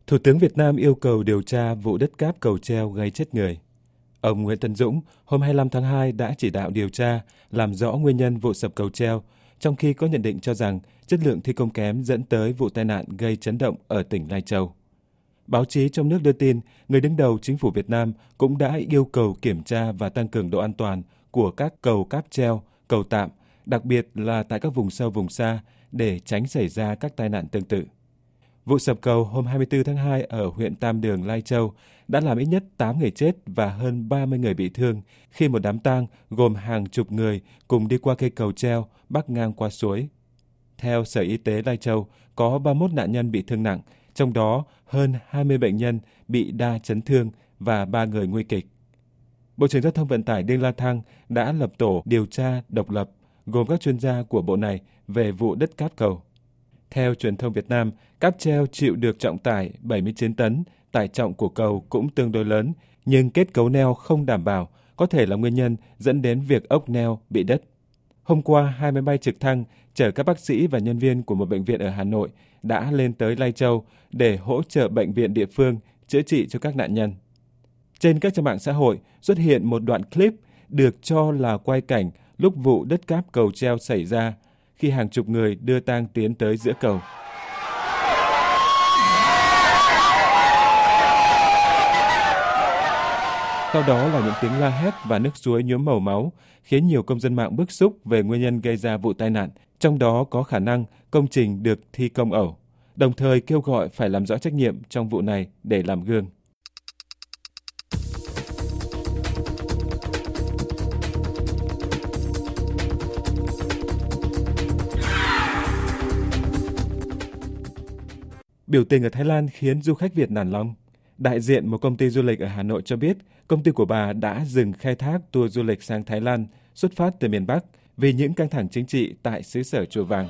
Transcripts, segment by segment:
Thủ tướng Việt Nam yêu cầu điều tra vụ đất cát cầu treo gây chết người. Ông Nguyễn Tấn Dũng hôm 25 tháng 2 đã chỉ đạo điều tra, làm rõ nguyên nhân vụ sập cầu treo, trong khi có nhận định cho rằng chất lượng thi công kém dẫn tới vụ tai nạn gây chấn động ở tỉnh Lai Châu. Báo chí trong nước đưa tin, người đứng đầu chính phủ Việt Nam cũng đã yêu cầu kiểm tra và tăng cường độ an toàn của các cầu cáp treo, cầu tạm, đặc biệt là tại các vùng sâu vùng xa để tránh xảy ra các tai nạn tương tự. Vụ sập cầu hôm 24 tháng 2 ở huyện Tam Đường, Lai Châu đã làm ít nhất 8 người chết và hơn 30 người bị thương khi một đám tang gồm hàng chục người cùng đi qua cây cầu treo bắc ngang qua suối. Theo Sở Y tế Lai Châu, có 31 nạn nhân bị thương nặng, trong đó hơn 20 bệnh nhân bị đa chấn thương và 3 người nguy kịch. Bộ trưởng Giao thông Vận tải Đinh La Thăng đã lập tổ điều tra độc lập gồm các chuyên gia của bộ này về vụ đất cát cầu. Theo truyền thông Việt Nam, cáp treo chịu được trọng tải 79 tấn, tải trọng của cầu cũng tương đối lớn, nhưng kết cấu neo không đảm bảo, có thể là nguyên nhân dẫn đến việc ốc neo bị đứt. Hôm qua, 2 máy bay trực thăng chở các bác sĩ và nhân viên của một bệnh viện ở Hà Nội đã lên tới Lai Châu để hỗ trợ bệnh viện địa phương chữa trị cho các nạn nhân. Trên các trang mạng xã hội xuất hiện một đoạn clip được cho là quay cảnh lúc vụ đất cát cầu treo xảy ra, khi hàng chục người đưa tang tiến tới giữa cầu. Sau đó là những tiếng la hét và nước suối nhuốm màu máu, khiến nhiều công dân mạng bức xúc về nguyên nhân gây ra vụ tai nạn, trong đó có khả năng công trình được thi công ẩu, đồng thời kêu gọi phải làm rõ trách nhiệm trong vụ này để làm gương. Biểu tình ở Thái Lan khiến du khách Việt nản lòng. Đại diện một công ty du lịch ở Hà Nội cho biết, công ty của bà đã dừng khai thác tour du lịch sang Thái Lan xuất phát từ miền Bắc vì những căng thẳng chính trị tại xứ sở Chùa Vàng.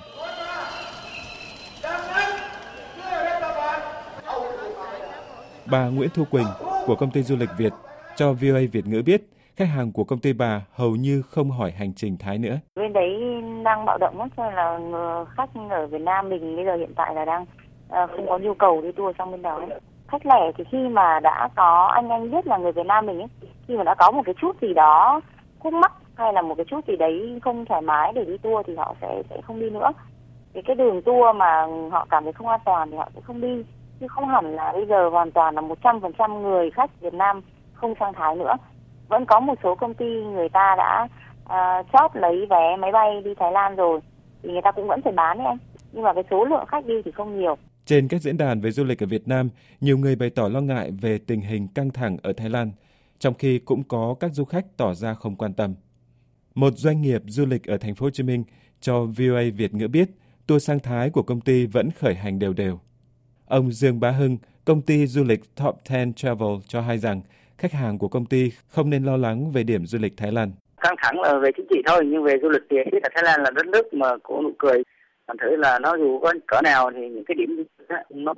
Bà Nguyễn Thu Quỳnh của công ty du lịch Việt cho VOA Việt ngữ biết, khách hàng của công ty bà hầu như không hỏi hành trình Thái nữa. Bên đấy đang bạo động lắm, cho nên là khách ở Việt Nam mình bây giờ hiện tại là đang không có nhu cầu đi tour sang bên đó. Khách lẻ thì khi mà đã có anh biết là người Việt Nam mình ấy, khi mà đã có một cái chút gì đó khúc mắc hay là một cái chút gì đấy không thoải mái để đi tour thì họ sẽ không đi nữa. Cái đường tour mà họ cảm thấy không an toàn thì họ sẽ không đi. Nhưng không hẳn là bây giờ hoàn toàn là 100% người khách Việt Nam không sang Thái nữa. Vẫn có một số công ty người ta đã chót lấy vé máy bay đi Thái Lan rồi, thì người ta cũng vẫn phải bán đấy anh. Nhưng mà cái số lượng khách đi thì không nhiều. Trên các diễn đàn về du lịch ở Việt Nam, nhiều người bày tỏ lo ngại về tình hình căng thẳng ở Thái Lan, trong khi cũng có các du khách tỏ ra không quan tâm. Một doanh nghiệp du lịch ở thành phố Hồ Chí Minh cho VOA Việt ngữ biết, tour sang Thái của công ty vẫn khởi hành đều đều. Ông Dương Bá Hưng, công ty du lịch Top 10 Travel cho hay rằng khách hàng của công ty không nên lo lắng về điểm du lịch Thái Lan. Căng thẳng là về chính trị thôi, nhưng về du lịch thì biết là Thái Lan là đất nước mà có nụ cười. Thành thử là nó dù có cỡ nào thì những cái điểm nó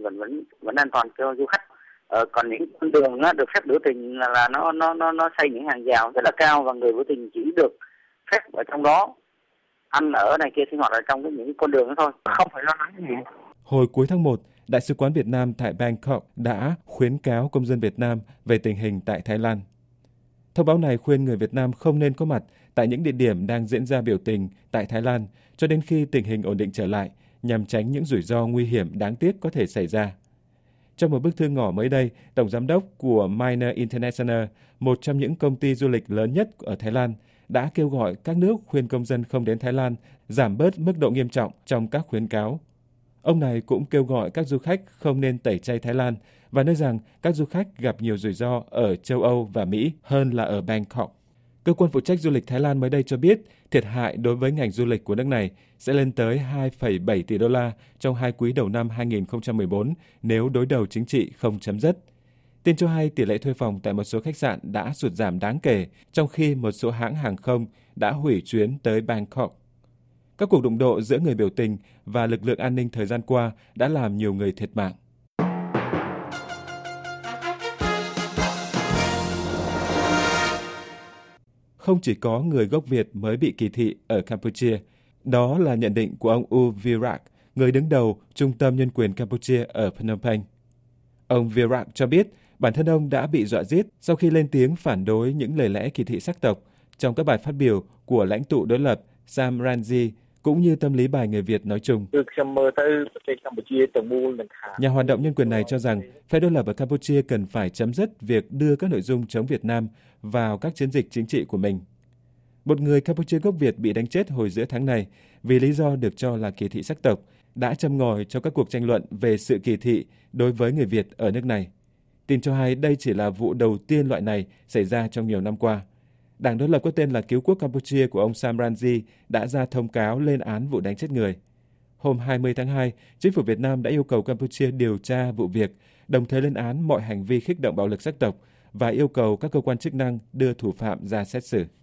vẫn an toàn cho du khách. Còn những con đường được phép biểu tình là nó xây những hàng rào rất là cao và người biểu tình chỉ được phép ở trong đó, ăn ở này kia sinh hoạt ở trong những con đường đó thôi, không phải lo lắng gì. Hồi cuối tháng 1, Đại sứ quán Việt Nam tại Bangkok đã khuyến cáo công dân Việt Nam về tình hình tại Thái Lan. Thông báo này khuyên người Việt Nam không nên có mặt tại những địa điểm đang diễn ra biểu tình tại Thái Lan cho đến khi tình hình ổn định trở lại, nhằm tránh những rủi ro nguy hiểm đáng tiếc có thể xảy ra. Trong một bức thư ngỏ mới đây, Tổng giám đốc của Minor International, một trong những công ty du lịch lớn nhất ở Thái Lan, đã kêu gọi các nước khuyên công dân không đến Thái Lan giảm bớt mức độ nghiêm trọng trong các khuyến cáo. Ông này cũng kêu gọi các du khách không nên tẩy chay Thái Lan và nói rằng các du khách gặp nhiều rủi ro ở châu Âu và Mỹ hơn là ở Bangkok. Cơ quan phụ trách du lịch Thái Lan mới đây cho biết thiệt hại đối với ngành du lịch của nước này sẽ lên tới 2,7 tỷ đô la trong 2 quý đầu năm 2014 nếu đối đầu chính trị không chấm dứt. Tin cho hay tỷ lệ thuê phòng tại một số khách sạn đã sụt giảm đáng kể, trong khi một số hãng hàng không đã hủy chuyến tới Bangkok. Các cuộc đụng độ giữa người biểu tình và lực lượng an ninh thời gian qua đã làm nhiều người thiệt mạng. Không chỉ có người gốc Việt mới bị kỳ thị ở Campuchia, đó là nhận định của ông U Virak, người đứng đầu Trung tâm Nhân quyền Campuchia ở Phnom Penh. Ông Virak cho biết bản thân ông đã bị dọa giết sau khi lên tiếng phản đối những lời lẽ kỳ thị sắc tộc trong các bài phát biểu của lãnh tụ đối lập Sam Rainsy cũng như tâm lý bài người Việt nói chung. Nhà hoạt động nhân quyền này cho rằng phe đối lập ở Campuchia cần phải chấm dứt việc đưa các nội dung chống Việt Nam vào các chiến dịch chính trị của mình. Một người Campuchia gốc Việt bị đánh chết hồi giữa tháng này vì lý do được cho là kỳ thị sắc tộc, đã châm ngòi cho các cuộc tranh luận về sự kỳ thị đối với người Việt ở nước này. Tin cho hay đây chỉ là vụ đầu tiên loại này xảy ra trong nhiều năm qua. Đảng đối lập có tên là Cứu quốc Campuchia của ông Sam Rainsy đã ra thông cáo lên án vụ đánh chết người. Hôm 20 tháng 2, chính phủ Việt Nam đã yêu cầu Campuchia điều tra vụ việc, đồng thời lên án mọi hành vi khích động bạo lực sắc tộc và yêu cầu các cơ quan chức năng đưa thủ phạm ra xét xử.